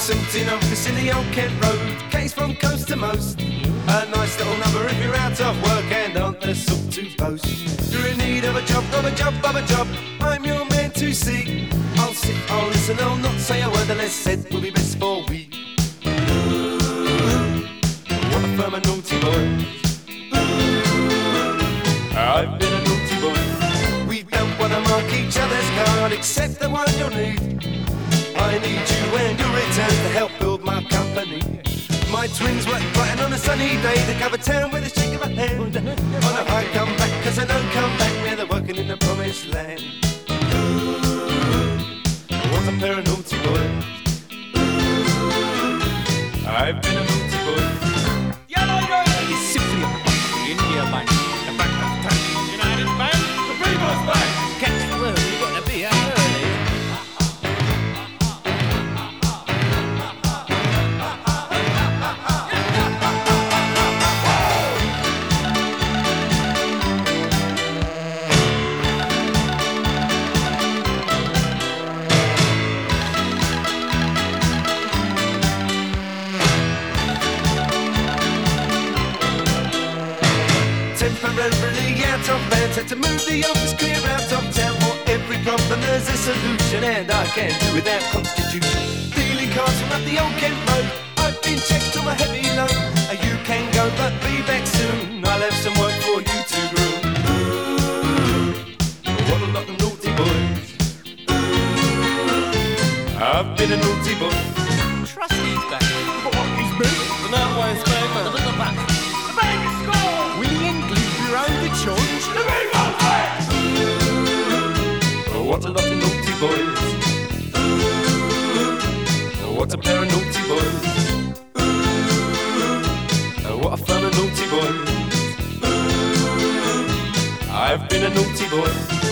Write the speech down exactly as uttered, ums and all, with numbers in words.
sorting office in the Old Kent Road. Case from coast to most. A nice little number if you're out of work and aren't the sort to boast. You're in need of a job, of a job, of a job. I'm your man to see. I'll sit, I'll listen, I'll not say a word. The less said will be best for we. Ooh, what a firm and naughty boy. I've been a naughty boy. We don't want to mark each other's card except the one you'll need. I need you and your returns to help build my company. My twins work bright on a sunny day. They cover town with a shake of a hand. On a high come back, cause I don't come back. Now they're working in the promised land. Ooh, what a pair of naughty boys. Ooh, I've been a naughty boy. Yellow Road is Cyprian Bank, India Bank, the Bank of Tank, United Bank, the People's Bank. Catch the word, you've got to be out early. Temporarily out of band, had to move the office clear out of town. For every problem there's a solution, and I can't do without constitution. Dealing cards from up the Old Kent Road. I've been checked on a heavy load. Uh, You can go, but be back soon. I'll have some work for you to groom. Ooh, what a lot of naughty boys. Ooh, I've been a naughty boy. Trustees Bank. What is me? The Northwest Bank, the Little Bank. The Bank is score! Willie English, your own the church. The People's Bank! Oh, what a lot of naughty boys. Oh, what a pair of naughty boys. Oh, what a firm of naughty boys. I've been a naughty boy.